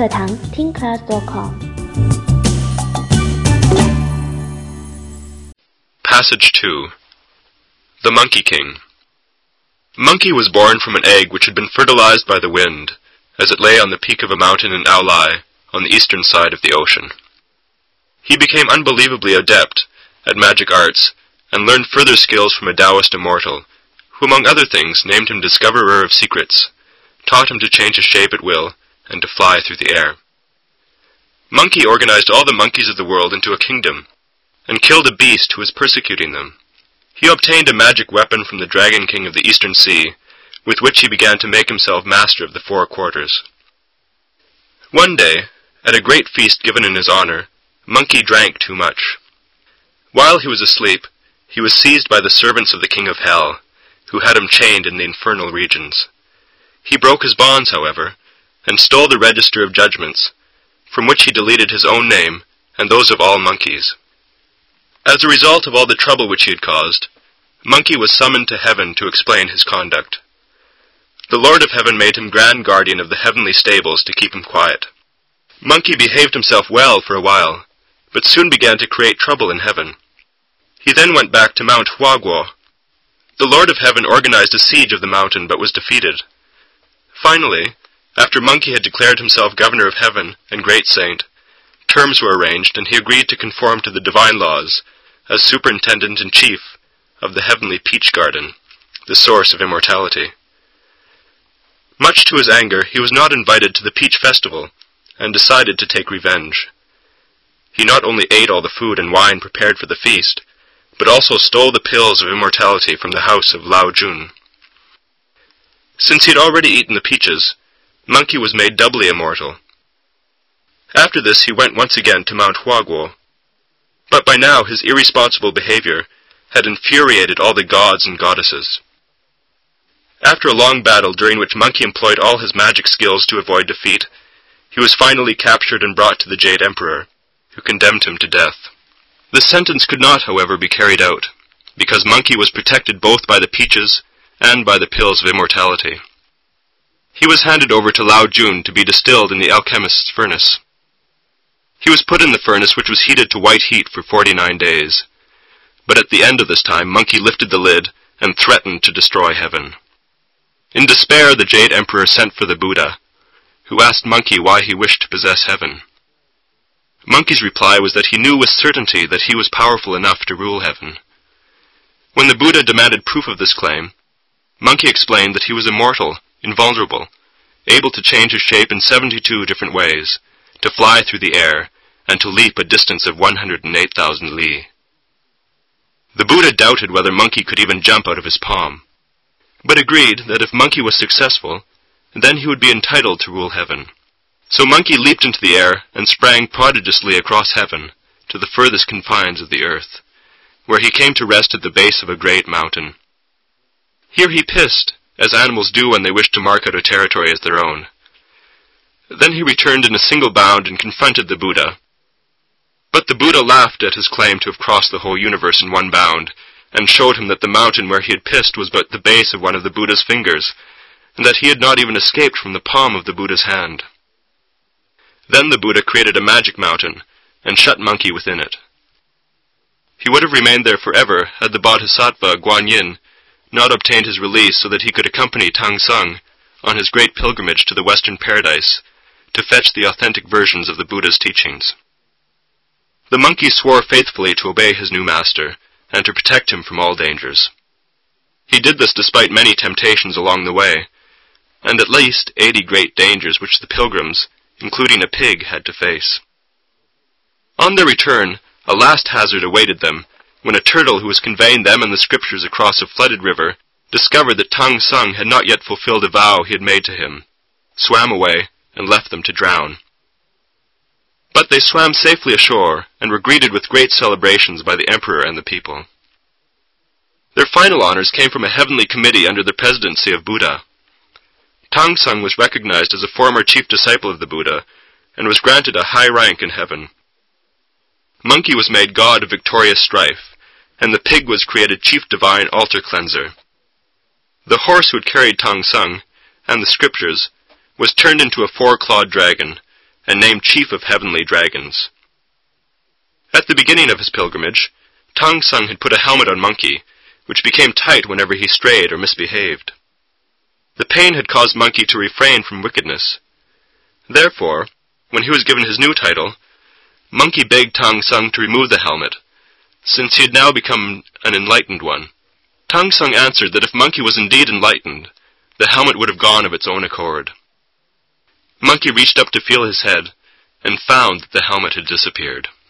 课堂 TeenClass.com。 Passage 2. The Monkey King. Monkey was born from an egg which had been fertilized by the wind, as it lay on the peak of a mountain in Aulai, on the eastern side of the ocean. He became unbelievably adept at magic arts, and learned further skills from a Taoist immortal, who among other things named him Discoverer of Secrets, taught him to change his shape at will, and to fly through the air. Monkey organized all the monkeys of the world into a kingdom, and killed a beast who was persecuting them. He obtained a magic weapon from the Dragon King of the Eastern Sea, with which he began to make himself master of the four quarters. One day, at a great feast given in his honor, Monkey drank too much. While he was asleep, he was seized by the servants of the King of Hell, who had him chained in the infernal regions. He broke his bonds, however, and stole the register of judgments, from which he deleted his own name and those of all monkeys. As a result of all the trouble which he had caused, Monkey was summoned to heaven to explain his conduct. The Lord of Heaven made him grand guardian of the heavenly stables to keep him quiet. Monkey behaved himself well for a while, but soon began to create trouble in heaven. He then went back to Mount Huaguo. The Lord of Heaven organized a siege of the mountain, but was defeated. Finally, after Monkey had declared himself governor of heaven and great saint, terms were arranged, and he agreed to conform to the divine laws as superintendent-in-chief of the heavenly peach garden, the source of immortality. Much to his anger, he was not invited to the peach festival, and decided to take revenge. He not only ate all the food and wine prepared for the feast, but also stole the pills of immortality from the house of Lao Jun. Since he had already eaten the peaches, Monkey was made doubly immortal. After this he went once again to Mount Huaguo, but by now his irresponsible behavior had infuriated all the gods and goddesses. After a long battle during which Monkey employed all his magic skills to avoid defeat, he was finally captured and brought to the Jade Emperor, who condemned him to death. The sentence could not, however, be carried out, because Monkey was protected both by the peaches and by the pills of immortality. He was handed over to Lao Jun to be distilled in the alchemist's furnace. He was put in the furnace, which was heated to white heat for 49 days. But at the end of this time, Monkey lifted the lid and threatened to destroy heaven. In despair, the Jade Emperor sent for the Buddha, who asked Monkey why he wished to possess heaven. Monkey's reply was that he knew with certainty that he was powerful enough to rule heaven. When the Buddha demanded proof of this claim, Monkey explained that he was immortal, invulnerable, able to change his shape in 72 different ways, to fly through the air, and to leap a distance of 108,000 li. The Buddha doubted whether Monkey could even jump out of his palm, but agreed that if Monkey was successful, then he would be entitled to rule heaven. So Monkey leaped into the air and sprang prodigiously across heaven to the furthest confines of the earth, where he came to rest at the base of a great mountain. Here he pissed, as animals do when they wish to mark out a territory as their own. Then he returned in a single bound and confronted the Buddha. But the Buddha laughed at his claim to have crossed the whole universe in one bound, and showed him that the mountain where he had pissed was but the base of one of the Buddha's fingers, and that he had not even escaped from the palm of the Buddha's hand. Then the Buddha created a magic mountain, and shut Monkey within it. He would have remained there forever had the Bodhisattva Guanyin not obtained his release so that he could accompany Tang Sung on his great pilgrimage to the Western Paradise to fetch the authentic versions of the Buddha's teachings. The monkey swore faithfully to obey his new master, and to protect him from all dangers. He did this despite many temptations along the way, and at least 80 great dangers which the pilgrims, including a pig, had to face. On their return, a last hazard awaited them, when a turtle who was conveying them and the scriptures across a flooded river discovered that Tang Sung had not yet fulfilled a vow he had made to him, swam away, and left them to drown. But they swam safely ashore, and were greeted with great celebrations by the emperor and the people. Their final honors came from a heavenly committee under the presidency of Buddha. Tang Sung was recognized as a former chief disciple of the Buddha, and was granted a high rank in heaven. Monkey was made god of victorious strife, and the pig was created chief divine altar cleanser. The horse who had carried Tang Sung, and the scriptures, was turned into a 4-clawed dragon, and named chief of heavenly dragons. At the beginning of his pilgrimage, Tong Sung had put a helmet on Monkey, which became tight whenever he strayed or misbehaved. The pain had caused Monkey to refrain from wickedness. Therefore, when he was given his new title, Monkey begged Tong Sung to remove the helmet, since he had now become an enlightened one. Tong Sung answered that if Monkey was indeed enlightened, the helmet would have gone of its own accord. Monkey reached up to feel his head, and found that the helmet had disappeared.